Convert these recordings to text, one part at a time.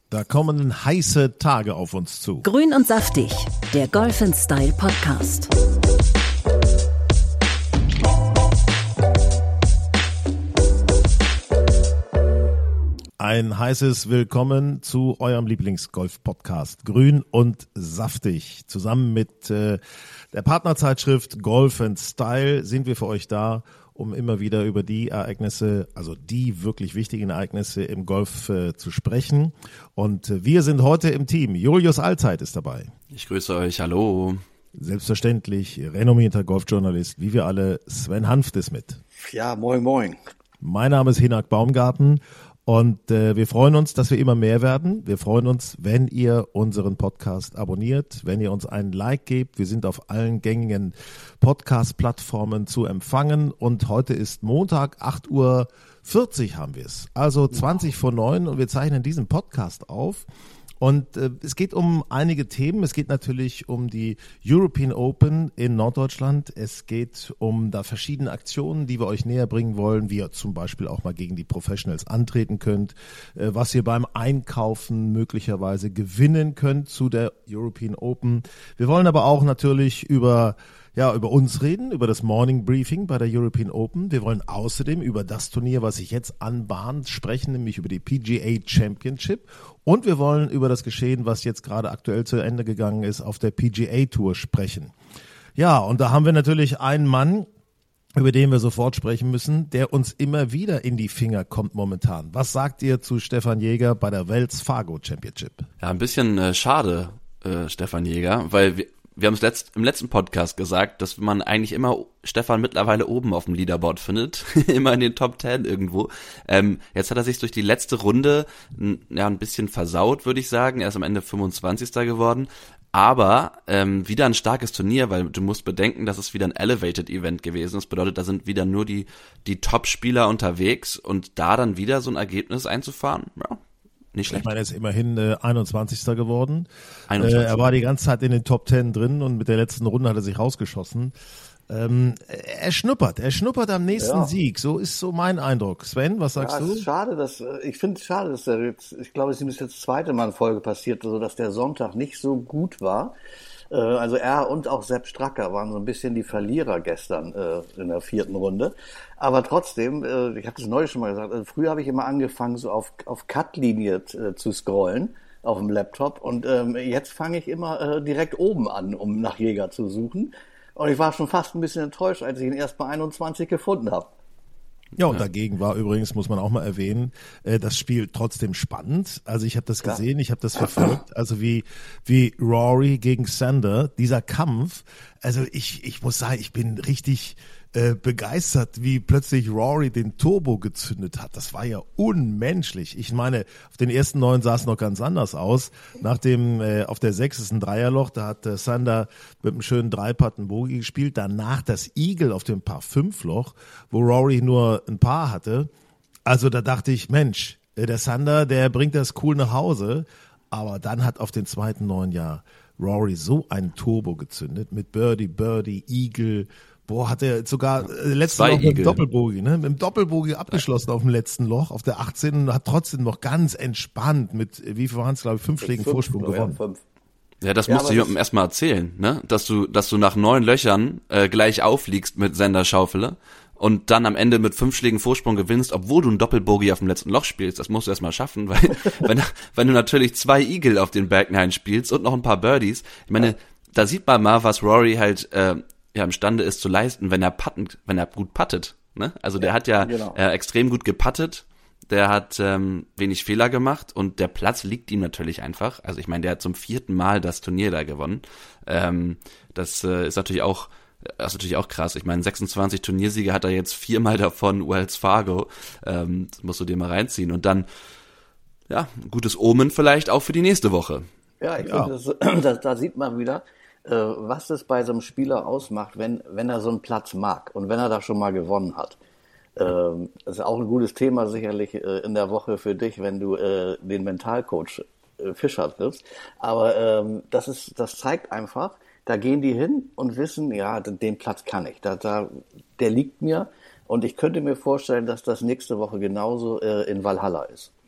Da kommen heiße Tage auf uns zu. Grün und saftig, der Golf Style Podcast. Ein heißes Willkommen zu eurem Lieblingsgolf-Podcast Grün und saftig. Zusammen mit der Partnerzeitschrift Golf Style sind wir für euch da, um immer wieder über die Ereignisse, also die wirklich wichtigen Ereignisse im Golf zu sprechen. Und wir sind heute im Team. Julius Allzeit ist dabei. Ich grüße euch, hallo. Selbstverständlich, renommierter Golfjournalist, wie wir alle, Sven Hanft ist mit. Ja, moin, moin. Mein Name ist Hinak Baumgarten. Und wir freuen uns, dass wir immer mehr werden. Wir freuen uns, wenn ihr unseren Podcast abonniert, wenn ihr uns einen Like gebt. Wir sind auf allen gängigen Podcast-Plattformen zu empfangen. Und heute ist Montag, 8:40 Uhr haben wir es. Also 20 vor 9 und wir zeichnen diesen Podcast auf. Und es geht um einige Themen. Es geht natürlich um die European Open in Norddeutschland. Es geht um da verschiedene Aktionen, die wir euch näher bringen wollen, wie ihr zum Beispiel auch mal gegen die Professionals antreten könnt, was ihr beim Einkaufen möglicherweise gewinnen könnt zu der European Open. Wir wollen aber auch natürlich über uns reden, über das Morning Briefing bei der European Open. Wir wollen außerdem über das Turnier, was sich jetzt anbahnt, sprechen, nämlich über die PGA Championship. Und wir wollen über das Geschehen, was jetzt gerade aktuell zu Ende gegangen ist, auf der PGA Tour sprechen. Ja, und da haben wir natürlich einen Mann, über den wir sofort sprechen müssen, der uns immer wieder in die Finger kommt momentan. Was sagt ihr zu Stefan Jäger bei der Wells Fargo Championship? Ja, ein bisschen schade, Stefan Jäger, weil wir haben es im letzten Podcast gesagt, dass man eigentlich immer Stefan mittlerweile oben auf dem Leaderboard findet, immer in den Top 10 irgendwo. Jetzt hat er sich durch die letzte Runde ein bisschen versaut, würde ich sagen. Er ist am Ende 25. geworden. Aber wieder ein starkes Turnier, weil du musst bedenken, das ist wieder ein Elevated-Event gewesen. Das bedeutet, da sind wieder nur die Top-Spieler unterwegs und da dann wieder so ein Ergebnis einzufahren, ja. Nicht schlecht. Ich meine, er ist immerhin 21. geworden. 21. Er war die ganze Zeit in den Top 10 drin und mit der letzten Runde hat er sich rausgeschossen. Er schnuppert am nächsten Sieg. So ist so mein Eindruck. Sven, was sagst du? Es ist schade, ich finde es schade, dass ich glaube, es ist jetzt das zweite Mal in Folge passiert, so dass der Sonntag nicht so gut war. Also er und auch Sepp Stracker waren so ein bisschen die Verlierer gestern in der vierten Runde. Aber trotzdem, ich habe das neulich schon mal gesagt, früher habe ich immer angefangen, so auf Cut-Linie zu scrollen auf dem Laptop. Und jetzt fange ich immer direkt oben an, um nach Jäger zu suchen. Und ich war schon fast ein bisschen enttäuscht, als ich ihn erst bei 21 gefunden habe. Ja, und dagegen war übrigens, muss man auch mal erwähnen, das Spiel trotzdem spannend. Also ich habe das gesehen, ich habe das verfolgt. Also wie Rory gegen Xander, dieser Kampf. Also ich muss sagen, ich bin richtig begeistert, wie plötzlich Rory den Turbo gezündet hat. Das war ja unmenschlich. Ich meine, auf den ersten 9 sah es noch ganz anders aus. Nach dem auf der 6 ist ein Dreierloch, da hat Xander mit einem schönen Dreipad einen Bogey gespielt. Danach das Eagle auf dem Par 5 Loch, wo Rory nur ein Paar hatte. Also da dachte ich, Mensch, der Xander, der bringt das cool nach Hause. Aber dann hat auf den zweiten 9 Jahr Rory so einen Turbo gezündet mit Birdie, Eagle. Boah, hat er sogar letztes Loch mit dem Doppelbogey, ne? Mit dem Doppelbogey abgeschlossen auf dem letzten Loch, auf der 18 und hat trotzdem noch ganz entspannt mit, wie viel waren es, glaube ich, 5 Schlägen Vorsprung gewonnen. 5. Ja, das musst du jemandem erstmal erzählen, ne? Dass du nach 9 Löchern gleich aufliegst mit Xander Schauffele und dann am Ende mit 5 Schlägen Vorsprung gewinnst, obwohl du einen Doppelbogey auf dem letzten Loch spielst. Das musst du erstmal schaffen, weil wenn du natürlich 2 Eagle auf den Back 9 spielst und noch ein paar Birdies, ich meine, da sieht man mal, was Rory halt imstande ist zu leisten, wenn er gut puttet. Ne? Also der hat extrem gut geputtet, der hat wenig Fehler gemacht und der Platz liegt ihm natürlich einfach. Also ich meine, der hat zum 4. Mal das Turnier da gewonnen. Das ist natürlich auch krass. Ich meine, 26 Turniersiege hat er jetzt 4 Mal davon Wells Fargo. Das musst du dir mal reinziehen. Und dann, ja, ein gutes Omen vielleicht auch für die nächste Woche. Ja, ich finde, da sieht man wieder, was es bei so einem Spieler ausmacht, wenn er so einen Platz mag und wenn er da schon mal gewonnen hat. Das ist auch ein gutes Thema sicherlich in der Woche für dich, wenn du den Mentalcoach Fischer triffst. Aber das zeigt einfach, da gehen die hin und wissen, ja, den Platz kann ich. Der liegt mir und ich könnte mir vorstellen, dass das nächste Woche genauso in Valhalla ist.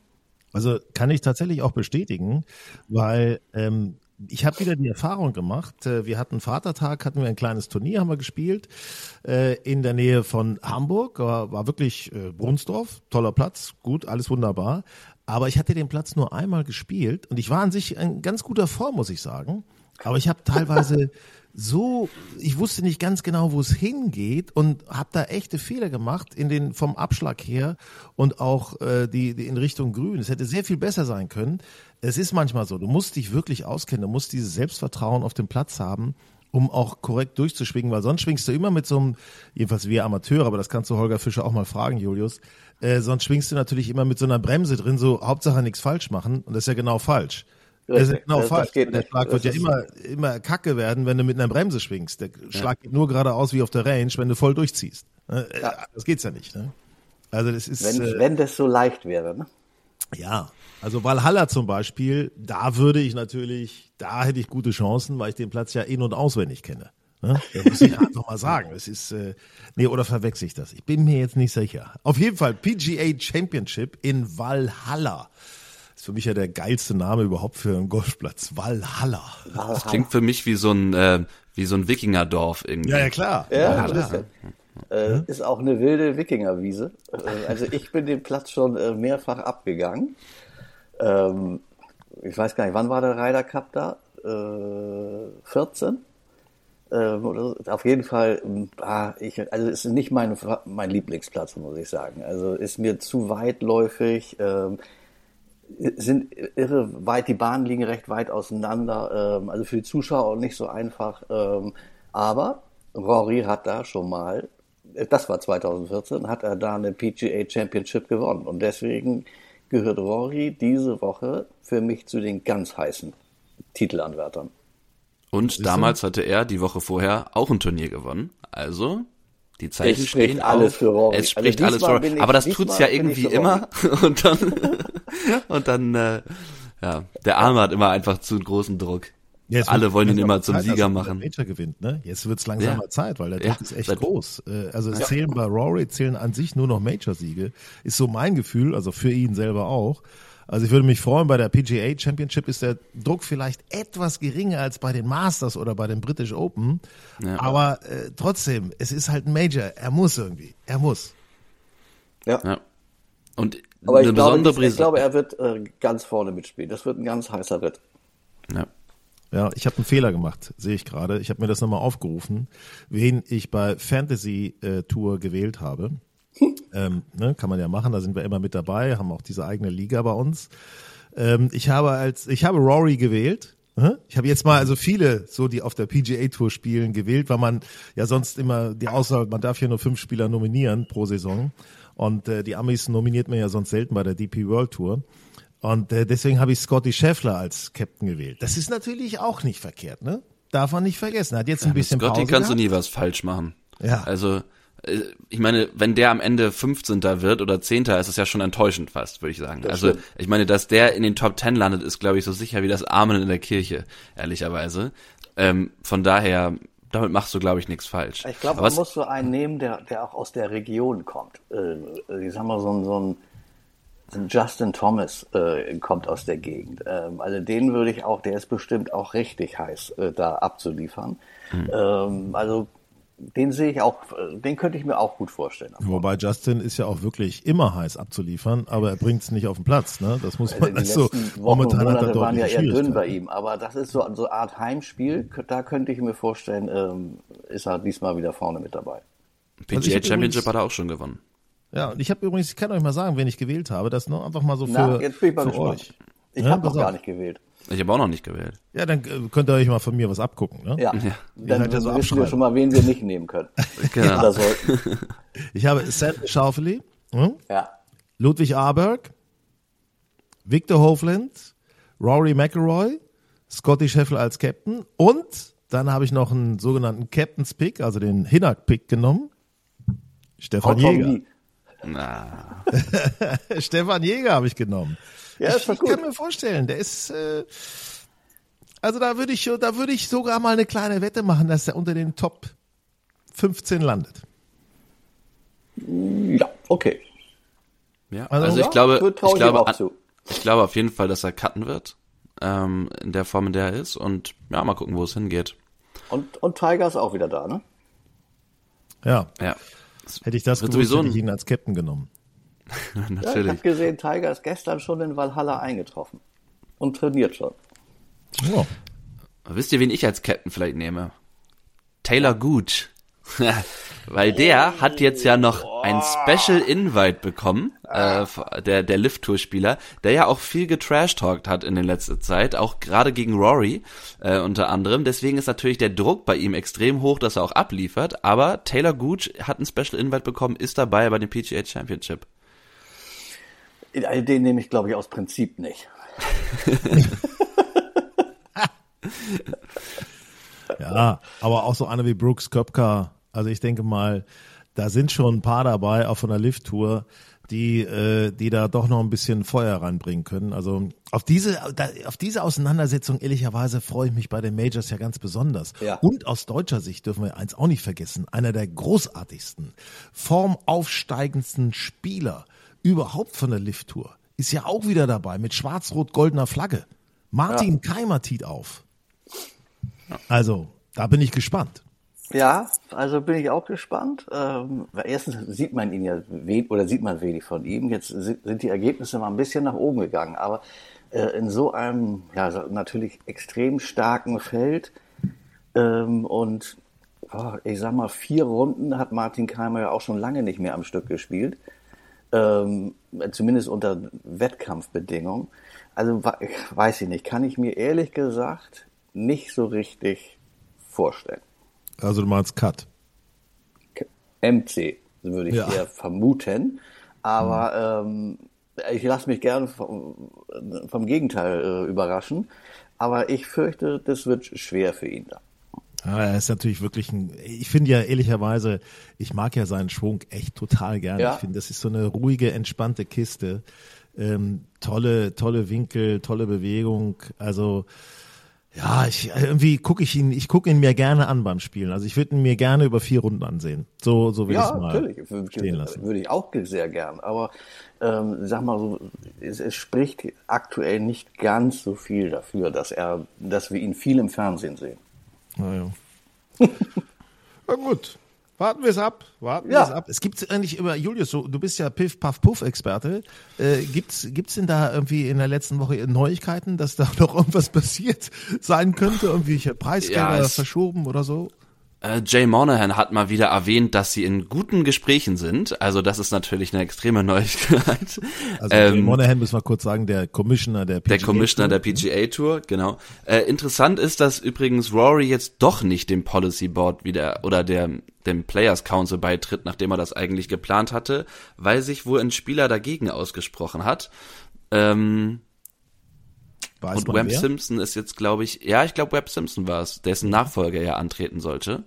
Also kann ich tatsächlich auch bestätigen, weil ich habe wieder die Erfahrung gemacht, wir hatten Vatertag, hatten wir ein kleines Turnier, haben wir gespielt in der Nähe von Hamburg, war wirklich Brunsdorf, toller Platz, gut, alles wunderbar, aber ich hatte den Platz nur einmal gespielt und ich war an sich in ganz guter Form, muss ich sagen, aber ich habe teilweise ich wusste nicht ganz genau, wo es hingeht und habe da echte Fehler gemacht vom Abschlag her und auch die in Richtung Grün. Es hätte sehr viel besser sein können. Es ist manchmal so, du musst dich wirklich auskennen, du musst dieses Selbstvertrauen auf dem Platz haben, um auch korrekt durchzuschwingen, weil sonst schwingst du immer mit so einem, jedenfalls wir Amateure, aber das kannst du Holger Fischer auch mal fragen, Julius, sonst schwingst du natürlich immer mit so einer Bremse drin, so Hauptsache nichts falsch machen und das ist ja genau falsch. Das ist genau falsch. Der Schlag wird ja immer kacke werden, wenn du mit einer Bremse schwingst. Der Schlag geht nur geradeaus wie auf der Range, wenn du voll durchziehst. Das geht's ja nicht. Ne? Also das ist wenn das so leicht wäre. Ne? Ja, also Valhalla zum Beispiel, da hätte ich gute Chancen, weil ich den Platz ja in- und auswendig kenne. Ne? Das muss ich einfach mal sagen. Es ist, oder verwechsel ich das? Ich bin mir jetzt nicht sicher. Auf jeden Fall PGA Championship in Valhalla. Das ist für mich ja der geilste Name überhaupt für einen Golfplatz. Valhalla. Das klingt für mich wie so ein Wikingerdorf irgendwie. Ja, klar. Ja, klar. Ist auch eine wilde Wikingerwiese. Also ich bin den Platz schon mehrfach abgegangen. Ich weiß gar nicht, wann war der Ryder Cup da? 14? Auf jeden Fall, ist nicht mein Lieblingsplatz, muss ich sagen. Also ist mir zu weitläufig, sind irre weit, die Bahnen liegen recht weit auseinander, also für die Zuschauer auch nicht so einfach. Aber Rory hat da schon mal, das war 2014, hat er da eine PGA Championship gewonnen. Und deswegen gehört Rory diese Woche für mich zu den ganz heißen Titelanwärtern. Und damals hatte er die Woche vorher auch ein Turnier gewonnen. Also die Zeichen es spricht stehen alles auf. Für Rory. Es spricht alles für Rory. Aber das tut's ja irgendwie immer. Und dann, der Arme hat immer einfach zu großen Druck. Ja, alle wollen ihn immer zum Zeit, Sieger dass machen. Der Major gewinnt, ne? Jetzt wird's langsam mal Zeit, weil der Druck ist echt groß. Also es zählen bei Rory an sich nur noch Major-Siege. Ist so mein Gefühl, also für ihn selber auch. Also ich würde mich freuen, bei der PGA Championship ist der Druck vielleicht etwas geringer als bei den Masters oder bei den British Open. Ja. Aber trotzdem, es ist halt ein Major. Er muss irgendwie. Er muss. Ja. Und aber ich glaube, er wird ganz vorne mitspielen. Das wird ein ganz heißer Ritt. Ja, ich habe einen Fehler gemacht, sehe ich gerade. Ich habe mir das nochmal aufgerufen, wen ich bei Fantasy Tour gewählt habe. Kann man ja machen, da sind wir immer mit dabei, haben auch diese eigene Liga bei uns. Ich habe Rory gewählt. Ich habe jetzt mal also viele, so die auf der PGA Tour spielen, gewählt, weil man ja sonst immer die Auswahl, man darf hier nur 5 Spieler nominieren pro Saison. Und die Amis nominiert man ja sonst selten bei der DP World Tour. Und deswegen habe ich Scotty Scheffler als Captain gewählt. Das ist natürlich auch nicht verkehrt, ne? Darf man nicht vergessen. Hat jetzt ein bisschen Scotty Pause kannst gehabt. du nie was falsch machen. Ja. Also ich meine, wenn der am Ende 15. wird oder 10. ist das ja schon enttäuschend fast, würde ich sagen. Das also stimmt. ich meine, dass der in den Top 10 landet, ist glaube ich so sicher wie das Amen in der Kirche, ehrlicherweise. Von daher, damit machst du glaube ich nichts falsch. Ich glaube, man muss so einen nehmen, der auch aus der Region kommt. Ich sag mal, so ein Justin Thomas kommt aus der Gegend. Also den würde ich auch, der ist bestimmt auch richtig heiß, da abzuliefern. Also den sehe ich auch, den könnte ich mir auch gut vorstellen. Wobei Justin ist ja auch wirklich immer heiß abzuliefern, aber er bringt es nicht auf den Platz, ne? Das muss man Die letzten Wochen momentan und hat er Monate waren ja deutliche eher dünn bei Schwierigkeiten. ihm, aber das ist so eine Art Heimspiel, da könnte ich mir vorstellen, ist er diesmal wieder vorne mit dabei. PGA Championship hat er auch schon gewonnen. Ja, und ich kann euch mal sagen, wen ich gewählt habe, das nur einfach mal so Jetzt bin ich mal für gespannt. euch. Ich Ja, habe noch pass gar auf. nicht gewählt. Ich habe auch noch nicht gewählt. Ja, dann könnt ihr euch mal von mir was abgucken, ne? Ja, dann seid ja so wissen wir abschreiben. schon mal, wen wir nicht nehmen können. Genau. Oder sollten. Ich habe Sam Schauffele, Ja. Ludwig Aberg, Victor Hovland, Rory McIlroy, Scotty Scheffler als Captain und dann habe ich noch einen sogenannten Captain's Pick, also den Hinak-Pick genommen. Stefan Tom Jäger. Lee. Na, Stefan Jäger habe ich genommen. Ja, ist doch Ich gut. kann mir vorstellen, der ist, also da würde ich sogar mal eine kleine Wette machen, dass er unter den Top 15 landet. Ja, okay. ja. Also, Also ja, ich glaube, Traue ich ihm auch zu. Ich glaube auf jeden Fall, dass er cutten wird, in der Form, in der er ist. Und ja, mal gucken, wo es hingeht. Und Tiger ist auch wieder da, ne? Ja. Ja. Hätte ich das gewusst, hätte ich ihn als Captain genommen. Natürlich. Ja, ich habe gesehen, Tiger ist gestern schon in Valhalla eingetroffen. Und trainiert schon. Ja. Wisst ihr, wen ich als Captain vielleicht nehme? Taylor Gooch. Weil der hat jetzt ja noch ein Special Invite bekommen, der Lift-Tour-Spieler, der ja auch viel getrash-talkt hat in der letzten Zeit, auch gerade gegen Rory unter anderem. Deswegen ist natürlich der Druck bei ihm extrem hoch, dass er auch abliefert. Aber Taylor Gooch hat ein Special Invite bekommen, ist dabei bei dem PGA Championship. Den nehme ich, glaube ich, aus Prinzip nicht. Ja, aber auch so einer wie Brooks Koepka, also ich denke mal, da sind schon ein paar dabei, auch von der Lift-Tour, die da doch noch ein bisschen Feuer reinbringen können. Also auf diese Auseinandersetzung, ehrlicherweise, freue ich mich bei den Majors ja ganz besonders. Ja. Und aus deutscher Sicht dürfen wir eins auch nicht vergessen, einer der großartigsten, formaufsteigendsten Spieler überhaupt von der Lift-Tour ist ja auch wieder dabei mit schwarz-rot-goldener Flagge. Martin Keimer tiet auf. Also, da bin ich gespannt. Ja, also bin ich auch gespannt. Erstens sieht man ihn ja sieht man wenig von ihm. Jetzt sind die Ergebnisse mal ein bisschen nach oben gegangen, aber in so einem ja natürlich extrem starken Feld und ich sag mal 4 Runden hat Martin Keimer ja auch schon lange nicht mehr am Stück gespielt, zumindest unter Wettkampfbedingungen. Also weiß ich nicht, kann ich mir ehrlich gesagt nicht so richtig vorstellen. Also du meinst Cut? MC, würde ich eher vermuten. Aber ich lasse mich gerne vom Gegenteil überraschen. Aber ich fürchte, das wird schwer für ihn da. Ja, er ist natürlich wirklich ich finde ja ehrlicherweise, ich mag ja seinen Schwung echt total gerne. Ja. Ich finde, das ist so eine ruhige, entspannte Kiste. Tolle Winkel, tolle Bewegung. Also ja, ich gucke ihn mir gerne an beim Spielen. Also ich würde ihn mir gerne über 4 Runden ansehen. So will ich es mal stehen lassen. Würde ich auch sehr gern. Aber sag mal so, es spricht aktuell nicht ganz so viel dafür, dass wir ihn viel im Fernsehen sehen. Naja. Na gut. Warten wir es ab. Es gibt eigentlich immer, Julius, du bist ja Piff-Paff-Puff-Experte. Gibt's denn da irgendwie in der letzten Woche Neuigkeiten, dass da noch irgendwas passiert sein könnte? Irgendwelche Preisgelder verschoben oder so? Jay Monahan hat mal wieder erwähnt, dass sie in guten Gesprächen sind. Also das ist natürlich eine extreme Neuigkeit. Also Jay Monahan, müssen wir kurz sagen, der Commissioner der PGA Tour, genau. Interessant ist, dass übrigens Rory jetzt doch nicht dem Policy Board wieder oder dem Players Council beitritt, nachdem er das eigentlich geplant hatte, weil sich wohl ein Spieler dagegen ausgesprochen hat. Und Webb Simpson ist jetzt, glaube ich, Webb Simpson war es, dessen Nachfolger ja antreten sollte.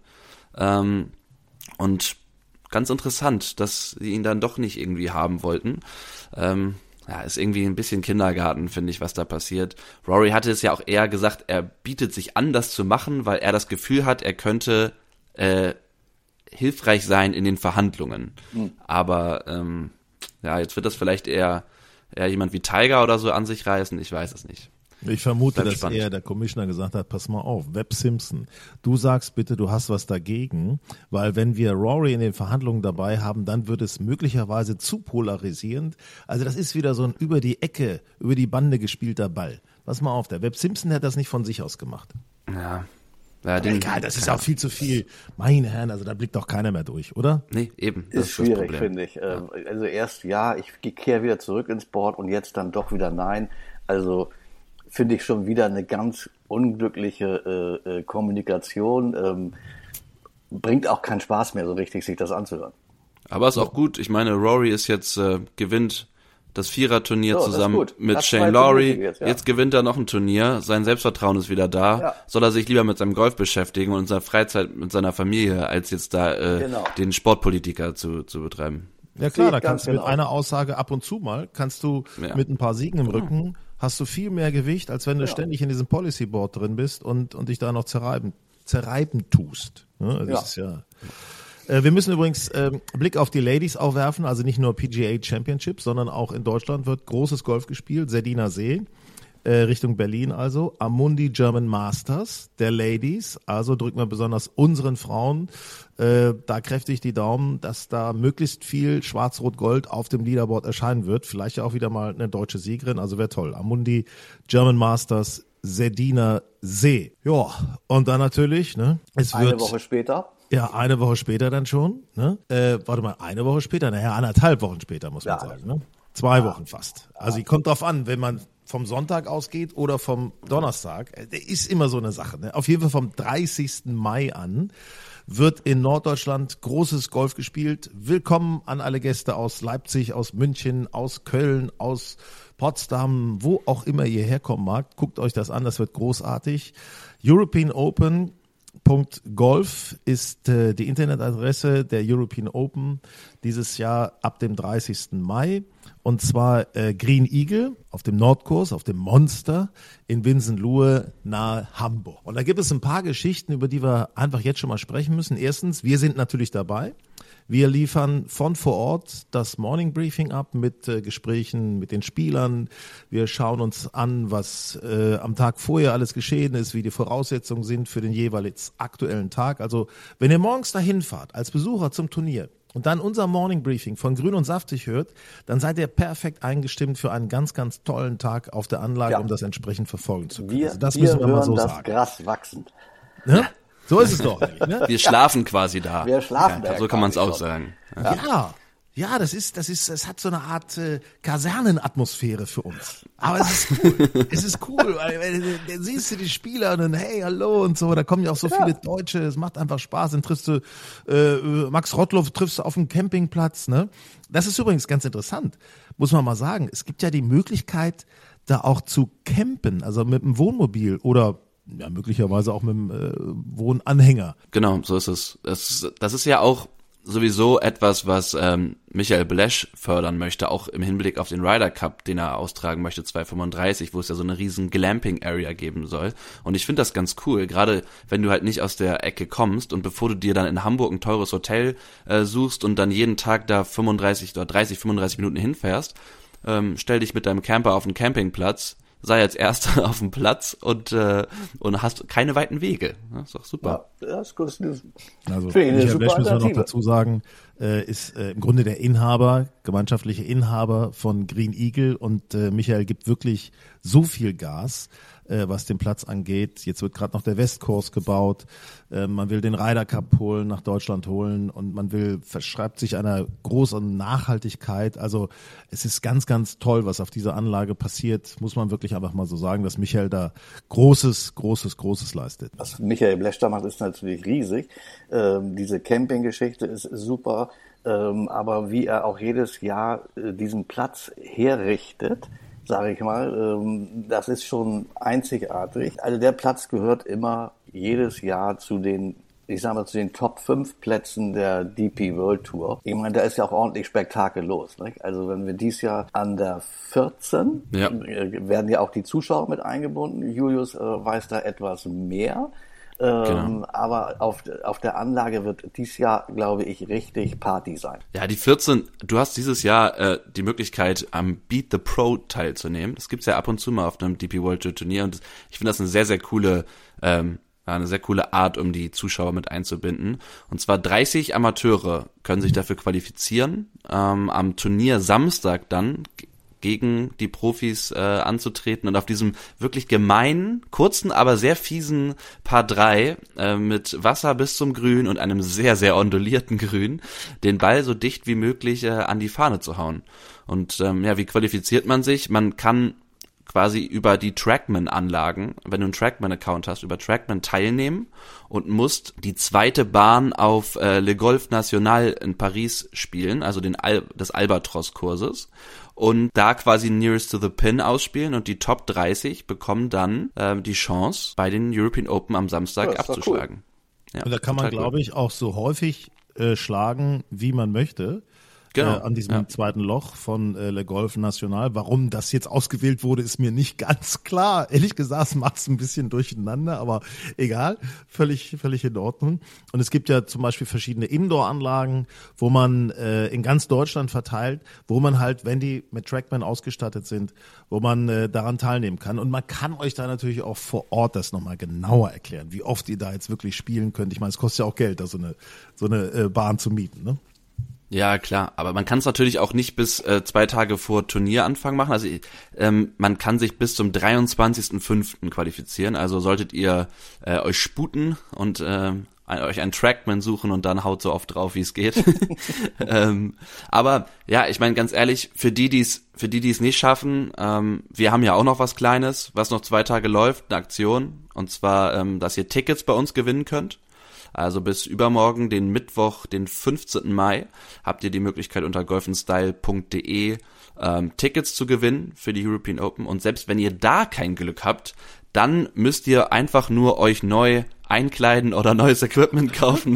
Und ganz interessant, dass sie ihn dann doch nicht irgendwie haben wollten. Ist irgendwie ein bisschen Kindergarten, finde ich, was da passiert. Rory hatte es ja auch eher gesagt, er bietet sich an, das zu machen, weil er das Gefühl hat, er könnte hilfreich sein in den Verhandlungen. Aber jetzt wird das vielleicht eher jemand wie Tiger oder so an sich reißen, ich weiß es nicht. Ich vermute, dass eher der Commissioner gesagt hat, pass mal auf, Webb Simpson, du sagst bitte, du hast was dagegen, weil wenn wir Rory in den Verhandlungen dabei haben, dann wird es möglicherweise zu polarisierend. Also das ist wieder so ein über die Ecke, über die Bande gespielter Ball. Pass mal auf, der Webb Simpson hat das nicht von sich aus gemacht. Ja. Egal, das ist auch viel zu viel. Meine Herren, also da blickt doch keiner mehr durch, oder? Nee, eben. Das ist schwierig, finde ich. Also erst ich kehre wieder zurück ins Board und jetzt dann doch wieder nein. Also finde ich schon wieder eine ganz unglückliche Kommunikation. Bringt auch keinen Spaß mehr so richtig, sich das anzuhören. Aber ist auch gut. Ich meine, Rory ist jetzt gewinnt das Viererturnier zusammen mit Shane Lowry. Jetzt gewinnt er noch ein Turnier. Sein Selbstvertrauen ist wieder da. Ja. Soll er sich lieber mit seinem Golf beschäftigen und in seiner Freizeit mit seiner Familie, als jetzt da den Sportpolitiker zu betreiben. Ja klar, da kannst du mit einer Aussage ab und zu mal, mit ein paar Siegen im Rücken, hast du viel mehr Gewicht, als wenn du ständig in diesem Policy Board drin bist und dich da noch zerreiben tust. Also das ist Wir müssen übrigens Blick auf die Ladies auch werfen, also nicht nur PGA Championship, sondern auch in Deutschland wird großes Golf gespielt, Serdiner See. Richtung Berlin also, Amundi German Masters der Ladies, also drücken wir besonders unseren Frauen da kräftig die Daumen, dass da möglichst viel Schwarz-Rot-Gold auf dem Leaderboard erscheinen wird, vielleicht ja auch wieder mal eine deutsche Siegerin, also wäre toll. Amundi German Masters Serdiner See. Ja, und dann natürlich, ne, es wird... Eine Woche später. Ja, eine Woche später dann schon, ne? Warte mal, eine Woche später? Naja, 1,5 Wochen später, muss man sagen, ne? 2 Wochen fast. Also, kommt drauf an, wenn man vom Sonntag ausgeht oder vom Donnerstag, ist immer so eine Sache. Ne? Auf jeden Fall vom 30. Mai an wird in Norddeutschland großes Golf gespielt. Willkommen an alle Gäste aus Leipzig, aus München, aus Köln, aus Potsdam, wo auch immer ihr herkommen mag. Guckt euch das an, das wird großartig. European Open .golf ist die Internetadresse der European Open dieses Jahr ab dem 30. Mai. Und zwar Green Eagle auf dem Nordkurs, auf dem Monster in Winsenlohe nahe Hamburg. Und da gibt es ein paar Geschichten, über die wir einfach jetzt schon mal sprechen müssen. Erstens, wir sind natürlich dabei. Wir liefern von vor Ort das Morning Briefing ab mit Gesprächen mit den Spielern. Wir schauen uns an, was am Tag vorher alles geschehen ist, wie die Voraussetzungen sind für den jeweils aktuellen Tag. Also wenn ihr morgens dahin fahrt als Besucher zum Turnier und dann unser Morning Briefing von Grün und Saftig hört, dann seid ihr perfekt eingestimmt für einen ganz, ganz tollen Tag auf der Anlage, um das entsprechend verfolgen zu können. Also das müssen wir mal so das sagen. Gras wachsen. Ne? So ist es doch. Ne? Wir schlafen quasi da. Wir schlafen da. So kann man es auch sagen. Ja, es hat so eine Art Kasernenatmosphäre für uns. Aber es ist cool. Es ist cool, weil dann siehst du die Spieler und dann, hey, hallo und so, da kommen ja auch so viele Deutsche, es macht einfach Spaß. Dann triffst du Max Rottloff, triffst du auf dem Campingplatz, ne? Das ist übrigens ganz interessant, muss man mal sagen. Es gibt ja die Möglichkeit, da auch zu campen, also mit dem Wohnmobil oder ja, möglicherweise auch mit dem Wohnanhänger. Genau, so ist es. Das ist ja auch sowieso etwas, was Michael Blesch fördern möchte, auch im Hinblick auf den Ryder Cup, den er austragen möchte, 2035, wo es ja so eine riesen Glamping-Area geben soll. Und ich finde das ganz cool, gerade wenn du halt nicht aus der Ecke kommst und bevor du dir dann in Hamburg ein teures Hotel suchst und dann jeden Tag da 35 Minuten hinfährst, stell dich mit deinem Camper auf den Campingplatz, sei als Erster auf dem Platz und hast keine weiten Wege. Das ist doch super. Ja, das ist gut. Also Michael Blesch, müssen wir noch dazu sagen, ist im Grunde der Inhaber, gemeinschaftliche Inhaber von Green Eagle und Michael gibt wirklich so viel Gas, was den Platz angeht. Jetzt wird gerade noch der Westkurs gebaut. Man will den Ryder Cup holen, nach Deutschland holen und man verschreibt sich einer großen Nachhaltigkeit. Also es ist ganz, ganz toll, was auf dieser Anlage passiert. Muss man wirklich einfach mal so sagen, dass Michael da Großes leistet. Was Michael Blesch da macht, ist natürlich riesig. Diese Campinggeschichte ist super. Aber wie er auch jedes Jahr diesen Platz herrichtet, sage ich mal, das ist schon einzigartig. Also der Platz gehört immer jedes Jahr zu den Top 5 Plätzen der DP World Tour. Ich meine, da ist ja auch ordentlich Spektakel los. Nicht? Also wenn wir dieses Jahr an der 14, werden ja auch die Zuschauer mit eingebunden. Julius weiß da etwas mehr. Genau. Aber auf der Anlage wird dieses Jahr, glaube ich, richtig Party sein. Ja, die 14, du hast dieses Jahr die Möglichkeit, am Beat the Pro teilzunehmen. Das gibt's ja ab und zu mal auf einem DP World Tour Turnier und ich finde das eine sehr, sehr coole Art, um die Zuschauer mit einzubinden. Und zwar 30 Amateure können sich dafür qualifizieren, am Turnier Samstag dann gegen die Profis anzutreten und auf diesem wirklich gemeinen, kurzen, aber sehr fiesen Par 3 mit Wasser bis zum Grün und einem sehr, sehr ondulierten Grün den Ball so dicht wie möglich an die Fahne zu hauen. Und wie qualifiziert man sich? Man kann quasi über die Trackman-Anlagen, wenn du einen Trackman-Account hast, über Trackman teilnehmen und musst die zweite Bahn auf Le Golf National in Paris spielen, also des Albatros-Kurses und da quasi Nearest to the Pin ausspielen und die Top 30 bekommen dann die Chance, bei den European Open am Samstag abzuschlagen. Cool. Ja, und da kann man, glaube ich, auch so häufig schlagen, wie man möchte. Genau, an diesem zweiten Loch von Le Golf National. Warum das jetzt ausgewählt wurde, ist mir nicht ganz klar. Ehrlich gesagt macht es ein bisschen durcheinander, aber egal, völlig in Ordnung. Und es gibt ja zum Beispiel verschiedene Indoor-Anlagen, wo man in ganz Deutschland verteilt, wo man halt, wenn die mit Trackman ausgestattet sind, wo man daran teilnehmen kann. Und man kann euch da natürlich auch vor Ort das nochmal genauer erklären, wie oft ihr da jetzt wirklich spielen könnt. Ich meine, es kostet ja auch Geld, da so eine Bahn zu mieten, ne? Ja, klar, aber man kann es natürlich auch nicht bis 2 Tage vor Turnieranfang machen. Also man kann sich bis zum 23.05. qualifizieren. Also solltet ihr euch sputen und euch einen Trackman suchen und dann haut so oft drauf, wie es geht. Aber ja, ich meine ganz ehrlich, für die es nicht schaffen, wir haben ja auch noch was Kleines, was noch 2 Tage läuft, eine Aktion. Und zwar, dass ihr Tickets bei uns gewinnen könnt. Also bis übermorgen, den Mittwoch, den 15. Mai, habt ihr die Möglichkeit unter golfandstyle.de Tickets zu gewinnen für die European Open. Und selbst wenn ihr da kein Glück habt, dann müsst ihr einfach nur euch neu einkleiden oder neues Equipment kaufen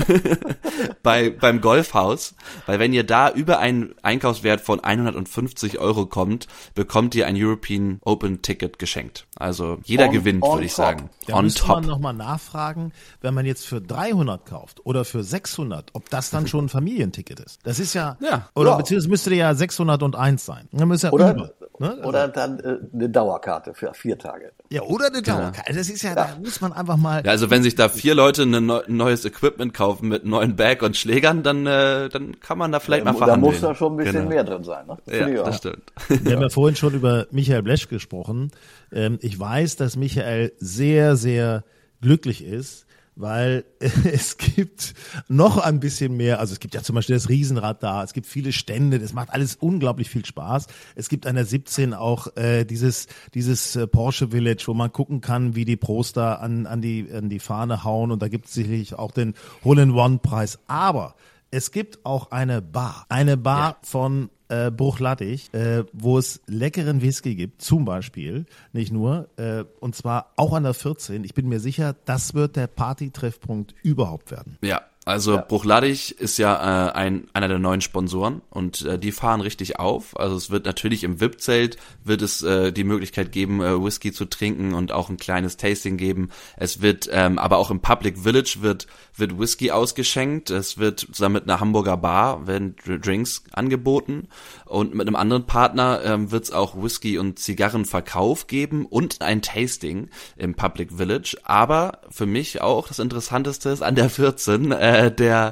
beim Golfhaus, weil wenn ihr da über einen Einkaufswert von 150 € kommt, bekommt ihr ein European Open Ticket geschenkt. Also jeder gewinnt, würde ich sagen. Da müsste man nochmal nachfragen, wenn man jetzt für 300 kauft oder für 600, ob das dann schon ein Familienticket ist. Das ist beziehungsweise müsste ja 601 sein. Dann müsste oder dann eine Dauerkarte für 4 Tage. Ja, oder eine Dauerkarte. Das ist da muss man einfach mal. Ja, also wenn sich da 4 Leute ein neues Equipment kaufen mit neuen Bag und Schlägern, dann kann man da vielleicht mal verhandeln. Da muss da schon ein bisschen mehr drin sein. Ne? Ja, das stimmt. Wir haben ja vorhin schon über Michael Blesch gesprochen. Ich weiß, dass Michael sehr, sehr glücklich ist, weil es gibt noch ein bisschen mehr, also es gibt ja zum Beispiel das Riesenrad da, es gibt viele Stände, das macht alles unglaublich viel Spaß. Es gibt an der 17 auch dieses Porsche Village, wo man gucken kann, wie die Pros da an die Fahne hauen, und da gibt es sicherlich auch den Hole-in-One-Preis. Aber es gibt auch eine Bar von Bruchladdich, wo es leckeren Whisky gibt, zum Beispiel, nicht nur, und zwar auch an der 14. Ich bin mir sicher, das wird der Party-Treffpunkt überhaupt werden. Ja. Also Bruchladdich ist ja einer der neuen Sponsoren, und die fahren richtig auf. Also es wird natürlich im VIP-Zelt wird es die Möglichkeit geben, Whisky zu trinken und auch ein kleines Tasting geben. Es wird aber auch im Public Village wird Whisky ausgeschenkt. Es wird zusammen mit einer Hamburger Bar werden Drinks angeboten, und mit einem anderen Partner wird es auch Whisky und Zigarrenverkauf geben und ein Tasting im Public Village. Aber für mich auch das Interessanteste ist an der 14, da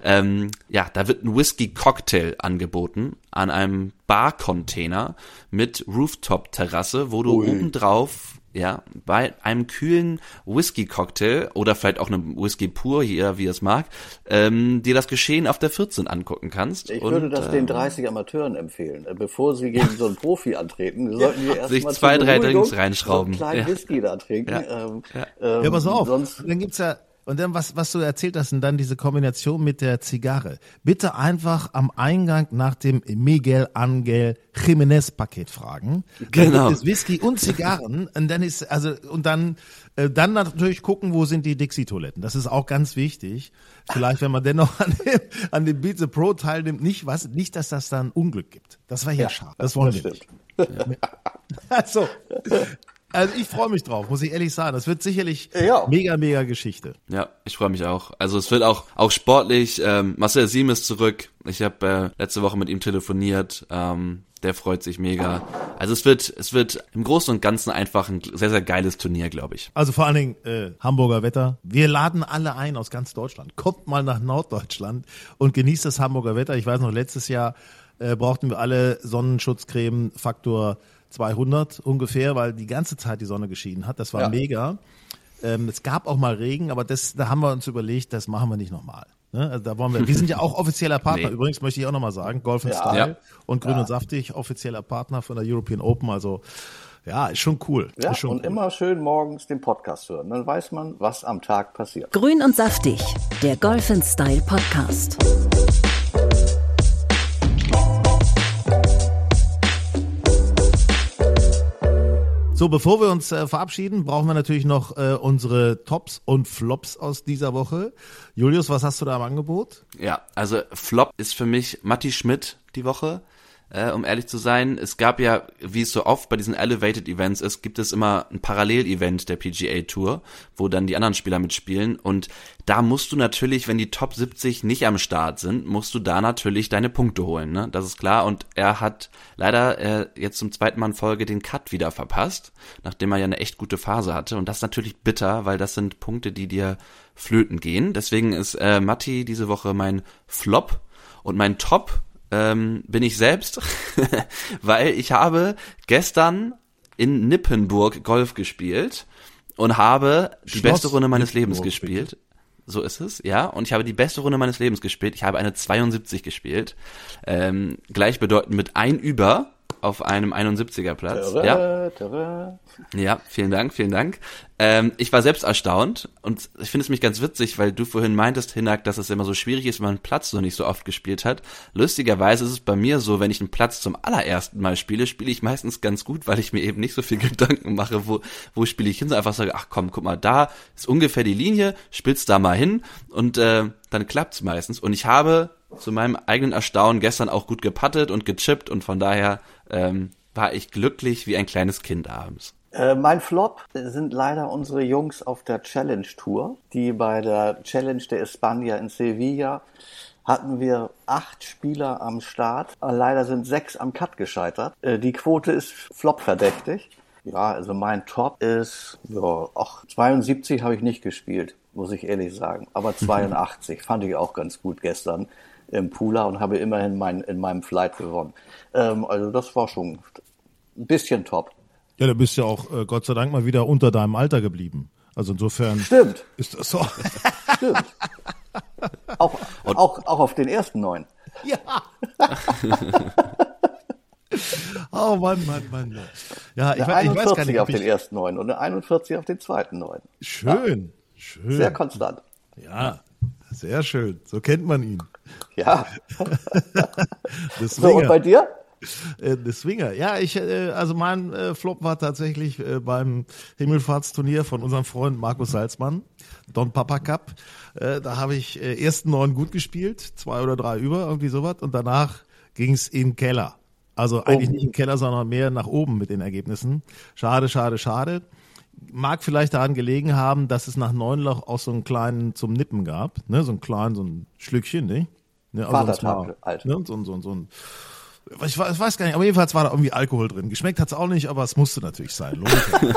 wird ein Whisky-Cocktail angeboten an einem Bar-Container mit Rooftop-Terrasse, wo du obendrauf, bei einem kühlen Whisky-Cocktail oder vielleicht auch einem Whisky pur, hier, wie es mag, dir das Geschehen auf der 14 angucken kannst. Ich würde das den 30 Amateuren empfehlen. Bevor sie gegen so einen Profi antreten, sollten wir sich 2, 3 Drinks reinschrauben. So einen kleinen Whisky da trinken. Ja, pass auf. Dann gibt's ja. Und dann, was du erzählt hast, und dann diese Kombination mit der Zigarre. Bitte einfach am Eingang nach dem Miguel Angel Jiménez Paket fragen. Genau. Dann gibt es Whisky und Zigarren, und dann dann natürlich gucken, wo sind die Dixie-Toiletten. Das ist auch ganz wichtig. Vielleicht, wenn man dennoch an dem Beat the Pro teilnimmt, nicht, dass das dann Unglück gibt. Das war ja schade. Das wollen wir nicht. Also ich freue mich drauf, muss ich ehrlich sagen. Das wird sicherlich mega, mega Geschichte. Ja, ich freue mich auch. Also es wird auch sportlich. Marcel Siem ist zurück. Ich habe letzte Woche mit ihm telefoniert. Der freut sich mega. Also es wird im Großen und Ganzen einfach ein sehr, sehr geiles Turnier, glaube ich. Also vor allen Dingen Hamburger Wetter. Wir laden alle ein aus ganz Deutschland. Kommt mal nach Norddeutschland und genießt das Hamburger Wetter. Ich weiß noch, letztes Jahr brauchten wir alle Sonnenschutzcreme Faktor 200 ungefähr, weil die ganze Zeit die Sonne geschienen hat. Das war mega. Es gab auch mal Regen, aber da haben wir uns überlegt, das machen wir nicht nochmal. Ne? Also da wollen wir sind ja auch offizieller Partner. Nee. Übrigens möchte ich auch nochmal sagen, Golf and Style und Grün und Saftig, offizieller Partner von der European Open. Also ist schon cool. Ja, ist schon und cool. Immer schön morgens den Podcast hören. Dann weiß man, was am Tag passiert. Grün und Saftig, der Golf and Style Podcast. So, bevor wir uns verabschieden, brauchen wir natürlich noch unsere Tops und Flops aus dieser Woche. Julius, was hast du da im Angebot? Ja, also Flop ist für mich Matti Schmidt die Woche. Um ehrlich zu sein, es gab ja, wie es so oft bei diesen Elevated Events ist, gibt es immer ein Parallel-Event der PGA Tour, wo dann die anderen Spieler mitspielen und da musst du natürlich, wenn die Top 70 nicht am Start sind, musst du da natürlich deine Punkte holen, ne? Das ist klar und er hat leider jetzt zum zweiten Mal in Folge den Cut wieder verpasst, nachdem er ja eine echt gute Phase hatte und das ist natürlich bitter, weil das sind Punkte, die dir flöten gehen. Deswegen ist Matti diese Woche mein Flop und mein Top bin ich selbst, weil ich habe gestern in Nippenburg Golf gespielt und habe die beste Runde meines Lebens gespielt. So ist es, ja. Und ich habe die beste Runde meines Lebens gespielt. Ich habe eine 72 gespielt. Gleichbedeutend mit ein Über auf einem 71er Platz. Ja, vielen Dank. Ich war selbst erstaunt und ich finde es mich ganz witzig, weil du vorhin meintest, Hinak, dass es immer so schwierig ist, wenn man einen Platz noch nicht so oft gespielt hat. Lustigerweise ist es bei mir so, wenn ich einen Platz zum allerersten Mal spiele ich meistens ganz gut, weil ich mir eben nicht so viel Gedanken mache, wo spiele ich hin, so einfach sage, ach komm, guck mal, da ist ungefähr die Linie, spielst da mal hin und dann klappt's meistens. Und ich habe zu meinem eigenen Erstaunen gestern auch gut geputtet und gechippt und von daher war ich glücklich wie ein kleines Kind abends. Mein Flop sind leider unsere Jungs auf der Challenge Tour, die bei der Challenge de España in Sevilla hatten wir 8 Spieler am Start. Leider sind 6 am Cut gescheitert. Die Quote ist Flop-verdächtig. Ja, also mein Top ist, 72 habe ich nicht gespielt, muss ich ehrlich sagen. Aber 82 fand ich auch ganz gut gestern im Pooler und habe immerhin in meinem Flight gewonnen. Also das war schon ein bisschen top. Ja, du bist ja auch Gott sei Dank mal wieder unter deinem Alter geblieben. Also insofern Stimmt. Ist das so. Stimmt. Auch auf den ersten 9. Ja. Oh Mann. Ja, ich weiß gar nicht, auf den ersten 9 und eine 41 auf den zweiten 9. Schön. Sehr konstant. Ja, sehr schön. So kennt man ihn. Ja. So, und bei dir? Der Swinger. Ja, also mein Flop war tatsächlich beim Himmelfahrtsturnier von unserem Freund Markus Salzmann, Don Papa Cup. Da habe ich ersten 9 gut gespielt, 2 oder 3 über, irgendwie sowas. Und danach ging es in den Keller. Also eigentlich nicht in den Keller, sondern mehr nach oben mit den Ergebnissen. Schade. Mag vielleicht daran gelegen haben, dass es nach 9 Loch auch so einen kleinen zum Nippen gab. Ne? So ein Schlückchen, nicht? Ne? Vatertag, Alter. Ne? So ein ich weiß gar nicht, aber jedenfalls war da irgendwie Alkohol drin. Geschmeckt hat's auch nicht, aber es musste natürlich sein. Logisch.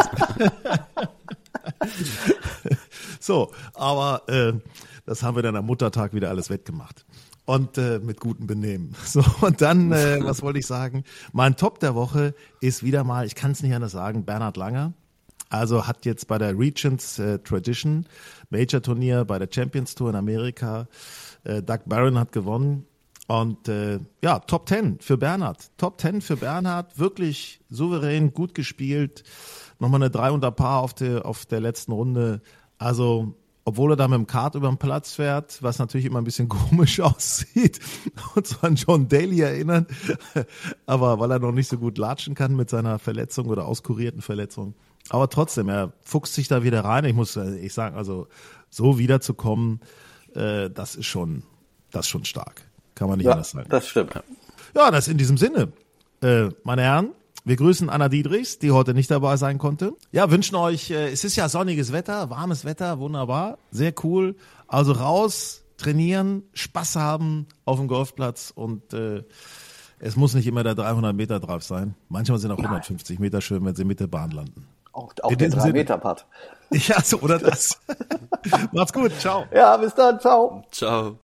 So, aber das haben wir dann am Muttertag wieder alles wettgemacht. Und mit gutem Benehmen. So, und dann, was wollte ich sagen? Mein Top der Woche ist wieder mal, ich kann es nicht anders sagen, Bernhard Langer. Also hat jetzt bei der Regents Tradition Major Turnier bei der Champions Tour in Amerika, Doug Barron hat gewonnen. Und Top 10 für Bernhard. Top 10 für Bernhard, wirklich souverän, gut gespielt. Nochmal eine 3 unter Par auf der letzten Runde. Also, obwohl er da mit dem Kart über den Platz fährt, was natürlich immer ein bisschen komisch aussieht und so an John Daly erinnert, aber weil er noch nicht so gut latschen kann mit seiner Verletzung oder auskurierten Verletzung. Aber trotzdem, er fuchst sich da wieder rein. Ich muss sagen, also so wiederzukommen, das ist schon stark. Kann man nicht anders sagen. Das stimmt. Ja, das in diesem Sinne. Meine Herren, wir grüßen Anna Diedrichs, die heute nicht dabei sein konnte. Ja, wünschen euch, es ist ja sonniges Wetter, warmes Wetter, wunderbar, sehr cool. Also raus, trainieren, Spaß haben auf dem Golfplatz und es muss nicht immer der 300 Meter drauf sein. Manchmal sind auch 150 Meter schön, wenn sie mit der Bahn landen. Auch der 3-Meter-Putt. Ja, so oder das. Macht's gut, ciao. Ja, bis dann, ciao. Ciao.